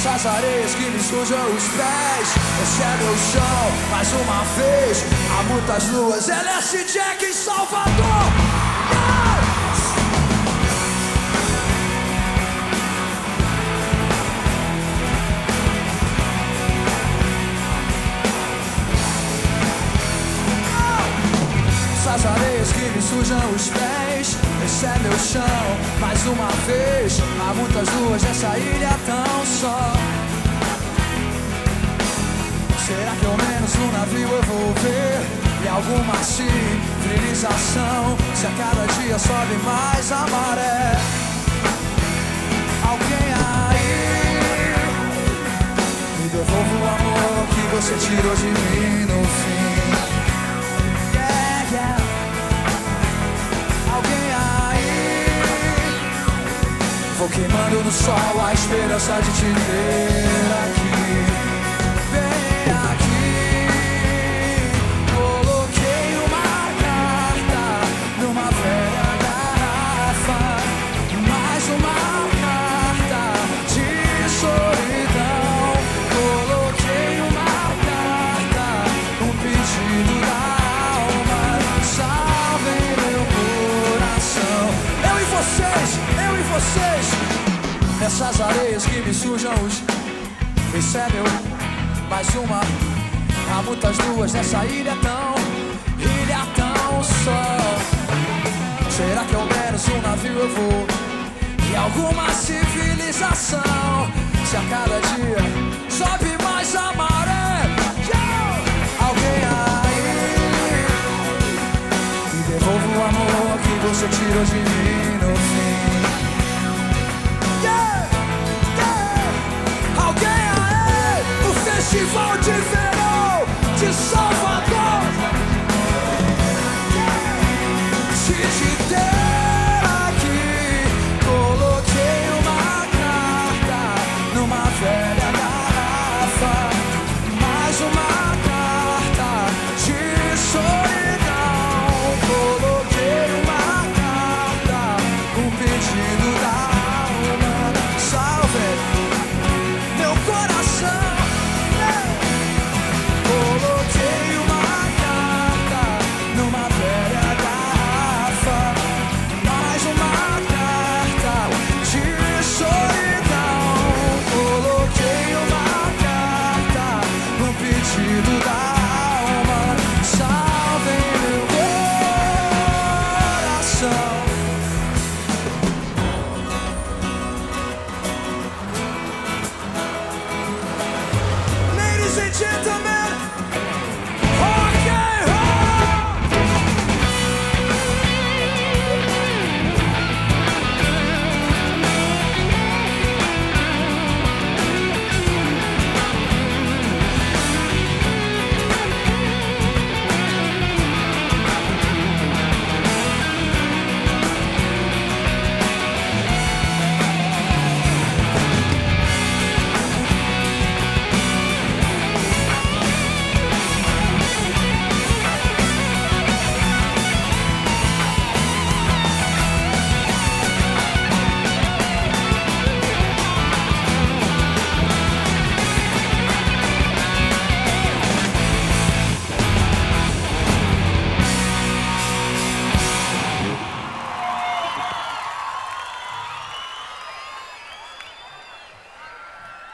Essas areias que me sujam os pés, esse é meu chão, mais uma vez. Há muitas luas, LS Jack em Salvador. Essas areias que me sujam os pés, esse é meu chão, mais uma vez. Há muitas luas nessa ilha tão só. Será que ao menos no navio eu vou ver e alguma civilização? Se a cada dia sobe mais a maré, alguém aí me devolva o amor que você tirou de mim no fim. Alguém aí, vou queimando no sol a esperança de te ver aqui. Vem aqui, coloquei uma carta numa velha garrafa, mais uma carta de solidão. Coloquei uma carta, um pedido da alma, salvem meu coração. Eu e vocês, nessas areias que me sujam os. Esse é meu, mais uma. Há muitas luas nessa ilha tão só. Será que ao menos um navio eu vou e alguma civilização? Se a cada dia sobe mais a maré, alguém aí me devolva o amor que você tirou de mim.